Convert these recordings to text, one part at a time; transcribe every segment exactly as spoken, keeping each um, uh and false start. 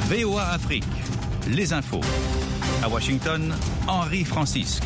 V O A Afrique, les infos. À Washington, Henri Francisque.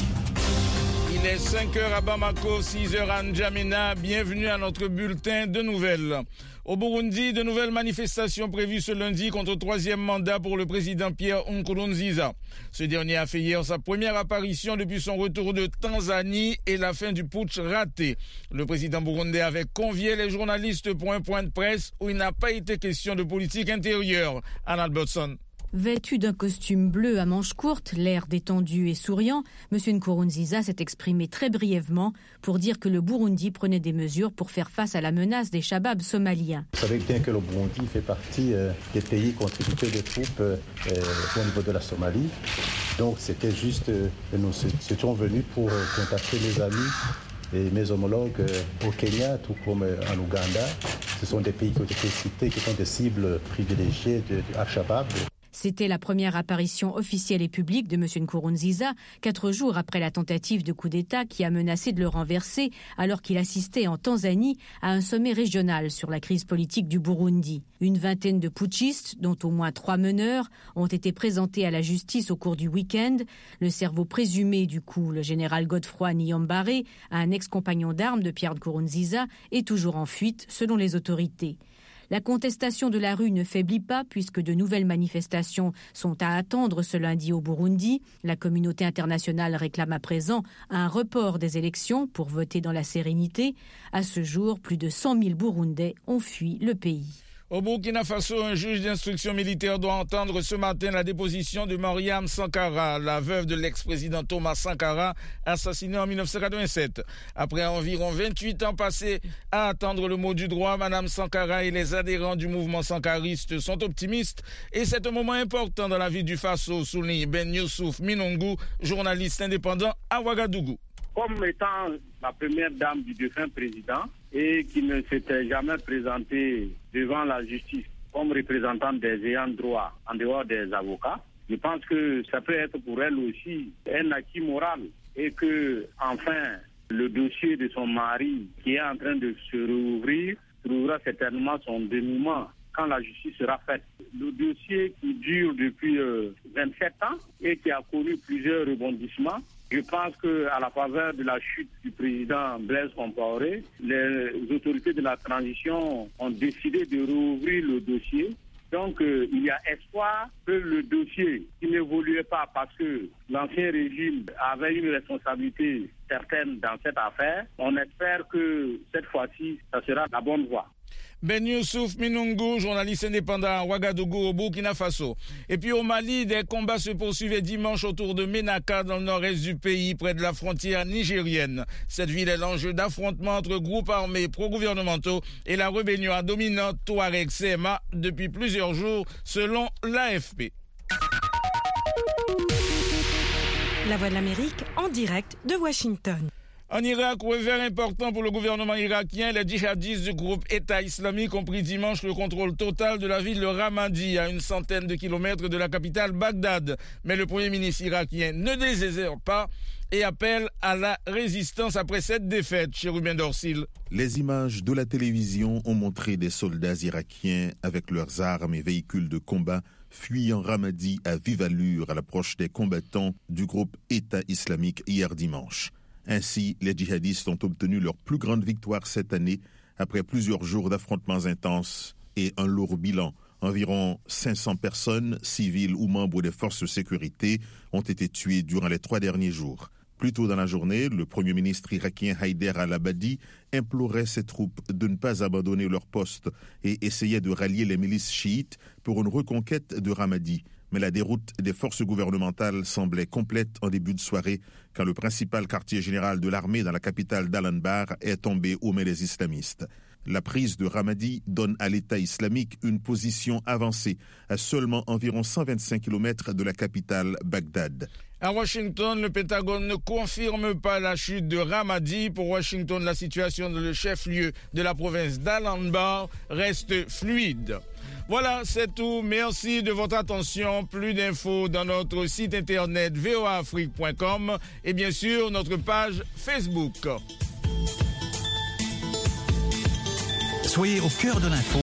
Il est cinq heures à Bamako, six heures à N'Djamena. Bienvenue à notre bulletin de nouvelles. Au Burundi, de nouvelles manifestations prévues ce lundi contre le troisième mandat pour le président Pierre Nkurunziza. Ce dernier a fait hier sa première apparition depuis son retour de Tanzanie et la fin du putsch raté. Le président burundais avait convié les journalistes pour un point de presse où il n'a pas été question de politique intérieure. Anna Albertson. Vêtu d'un costume bleu à manches courtes, l'air détendu et souriant, M. Nkurunziza s'est exprimé très brièvement pour dire que le Burundi prenait des mesures pour faire face à la menace des Shabab somaliens. Vous savez bien que le Burundi fait partie euh, des pays contributeurs de troupes euh, au niveau de la Somalie. Donc c'était juste, euh, nous étions venus pour euh, contacter mes amis et mes homologues euh, au Kenya, tout comme euh, en Ouganda. Ce sont des pays qui ont été cités, qui sont des cibles privilégiées de, de Al-Shabaab. C'était la première apparition officielle et publique de M. Nkurunziza, quatre jours après la tentative de coup d'État qui a menacé de le renverser alors qu'il assistait en Tanzanie à un sommet régional sur la crise politique du Burundi. Une vingtaine de putschistes, dont au moins trois meneurs, ont été présentés à la justice au cours du week-end. Le cerveau présumé du coup, le général Godefroy Niyombare, un ex-compagnon d'armes de Pierre Nkurunziza, est toujours en fuite selon les autorités. La contestation de la rue ne faiblit pas puisque de nouvelles manifestations sont à attendre ce lundi au Burundi. La communauté internationale réclame à présent un report des élections pour voter dans la sérénité. À ce jour, plus de cent mille Burundais ont fui le pays. Au Burkina Faso, un juge d'instruction militaire doit entendre ce matin la déposition de Mariam Sankara, la veuve de l'ex-président Thomas Sankara, assassiné en dix-neuf cent quatre-vingt-sept. Après environ vingt-huit ans passés à attendre le mot du droit, Madame Sankara et les adhérents du mouvement sankariste sont optimistes et c'est un moment important dans la vie du Faso, souligne Ben Youssouf Minongu, journaliste indépendant à Ouagadougou. Comme étant la première dame du défunt président et qui ne s'était jamais présentée devant la justice comme représentante des ayants droit en dehors des avocats, je pense que ça peut être pour elle aussi un acquis moral et que, enfin, le dossier de son mari qui est en train de se rouvrir trouvera certainement son dénouement quand la justice sera faite. Le dossier qui dure depuis euh, vingt-sept ans et qui a connu plusieurs rebondissements, je pense qu'à la faveur de la chute du président Blaise Compaoré, les autorités de la transition ont décidé de rouvrir le dossier. Donc euh, il y a espoir que le dossier, qui n'évoluait pas parce que l'ancien régime avait une responsabilité certaine dans cette affaire, on espère que cette fois-ci, ça sera la bonne voie. Ben Youssouf Minungu, journaliste indépendant à Ouagadougou au Burkina Faso. Et puis au Mali, des combats se poursuivaient dimanche autour de Ménaka dans le nord-est du pays, près de la frontière nigérienne. Cette ville est l'enjeu d'affrontements entre groupes armés pro-gouvernementaux et la rébellion dominante Touareg C M A depuis plusieurs jours, selon l'A F P. La Voix de l'Amérique en direct de Washington. En Irak, revers important pour le gouvernement irakien, les djihadistes du groupe État islamique ont pris dimanche le contrôle total de la ville de Ramadi, à une centaine de kilomètres de la capitale Bagdad. Mais le premier ministre irakien ne désespère pas et appelle à la résistance après cette défaite, chez Ruben Dorsil. Les images de la télévision ont montré des soldats irakiens avec leurs armes et véhicules de combat fuyant Ramadi à vive allure à l'approche des combattants du groupe État islamique hier dimanche. Ainsi, les djihadistes ont obtenu leur plus grande victoire cette année après plusieurs jours d'affrontements intenses et un lourd bilan. Environ cinq cents personnes, civiles ou membres des forces de sécurité, ont été tuées durant les trois derniers jours. Plus tôt dans la journée, le premier ministre irakien Haider al-Abadi implorait ses troupes de ne pas abandonner leur poste et essayait de rallier les milices chiites pour une reconquête de Ramadi. Mais la déroute des forces gouvernementales semblait complète en début de soirée quand le principal quartier général de l'armée dans la capitale d'Al-Anbar est tombé aux mains des islamistes. La prise de Ramadi donne à l'État islamique une position avancée à seulement environ cent vingt-cinq kilomètres de la capitale Bagdad. À Washington, le Pentagone ne confirme pas la chute de Ramadi. Pour Washington, la situation dans le chef-lieu de la province d'Al-Anbar reste fluide. Voilà, c'est tout. Merci de votre attention. Plus d'infos dans notre site internet v o a afrique point com et bien sûr notre page Facebook. Soyez au cœur de l'info